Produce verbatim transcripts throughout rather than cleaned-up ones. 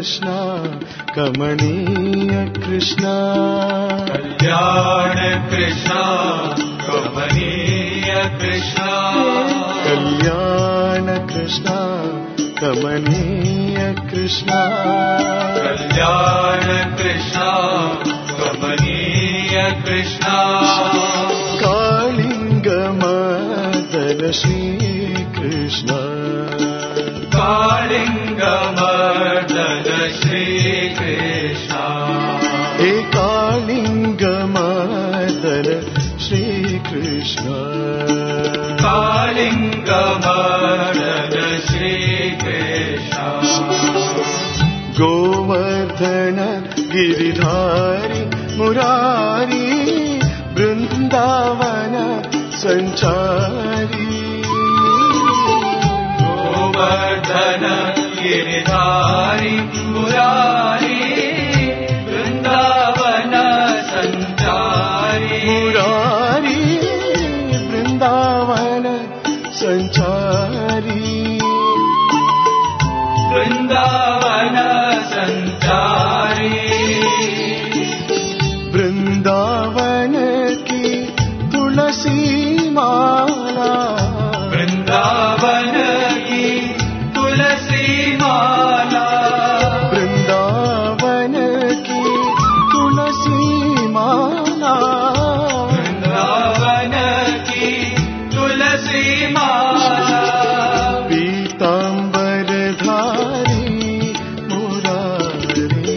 कृष्ण कमनीय कृष्ण कल्याण कृष्ण कमनीय कृष्ण कल्याण कृष्ण कमनीय कृष्ण कल्याण कृष्ण कमनीय कृष्ण कालिंग मदन श्री कृष्ण कालिंग मर्दन श्री कृष्ण हे कालिंग मदन श्री कृष्ण कालिंग मर्दन श्री कृष्ण गोवर्धन गिरिधारी मुरारी वृंदावन संचारी गोवर्धन गिरिधारी मुरारी वृंदावन संचारी मुरारी वृंदावन संचारी वृंदावन संचारी वृंदावन की तुलसी माला वृंदावन की तुलसी माला वृंदावन की तुलसी माला वृंदावन की तुलसी माला पीतांबरधारी मुरारी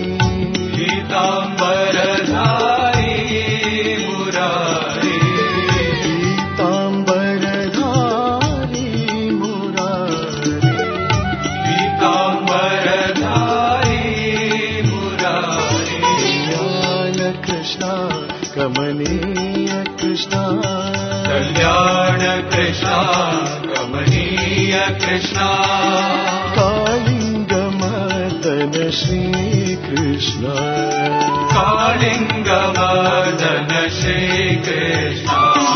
पीतांबरधारी मुरारी पीतांबरधारी मुरारी पीतांबरधारी मुरारी कल्याण कृष्ण कमनीय कृष्ण कल्याण कृष्ण कमनीय कृष्ण कालिंग मदन श्री कृष्ण कालिंग मर्दन श्री कृष्ण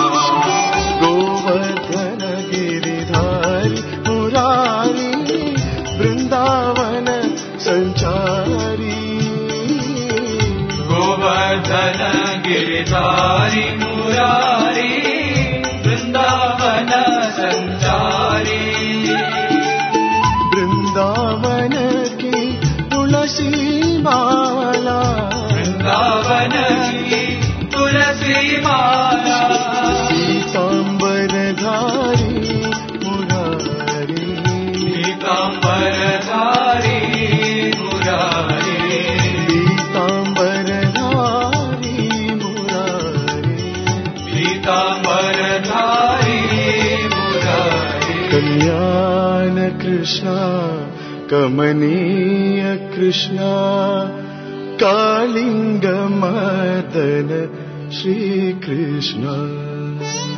गोवर्धन गिरिधारी मुरारी वृंदावन संचारी गोवर्धन गिरिधारी मुरारी वृंदावन संचारी वृंदावन की तुलसी माला वृंदावन की तुलसी माला पीतांबरधारी मुरारी पीतांबरधारी मुरारी पीतांबरधारी मुरारी पीतांबरधारी मुरारी कल्याण कृष्ण कमनीय कृष्ण कालिंग मदन श्री कृष्ण